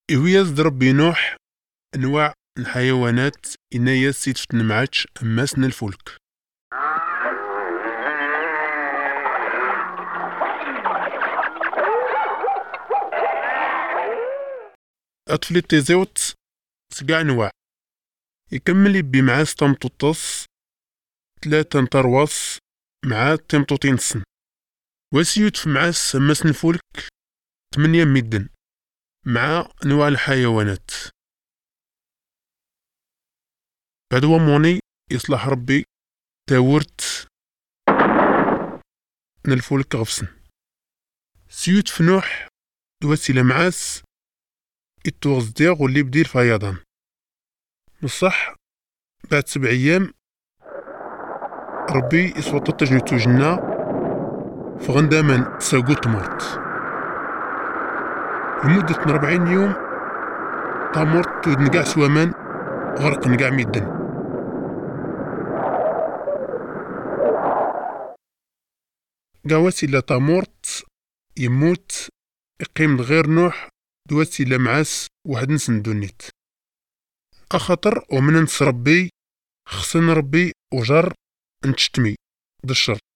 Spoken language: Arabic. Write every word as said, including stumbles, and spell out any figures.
إوياز دربي نوح أنواع الحيوانات إنايا سيت نمعاتش أماسن الفلك. أطفلي تيزيوت سقع أنواع يكمل يبي معاه ستمطوطس ثلاثة نطرواس مع تمطوطين السن وسيوت في معاس أماسن الفلك ثمانية ميدن مع أنواع الحيوانات. بعد وموني يصلح ربي تاورت الفلك غفسن سيوت في نوح دواسيلا معاس التوغز دياغ واللي بدير فيضان بصح بعد سبع أيام ربي يسوط تجنيتو جنة فغندامن تساقوت مرت لمدة أربعين يوم تامرت تود نقع سوامان غرق نقع ميدن. قواسي لا تامرت يموت يقيم غير نوح دواسي لا معاس واحد نسن دونيت أخطر ومن نس ربي خصن ربي وجر نتشتمي بالشر.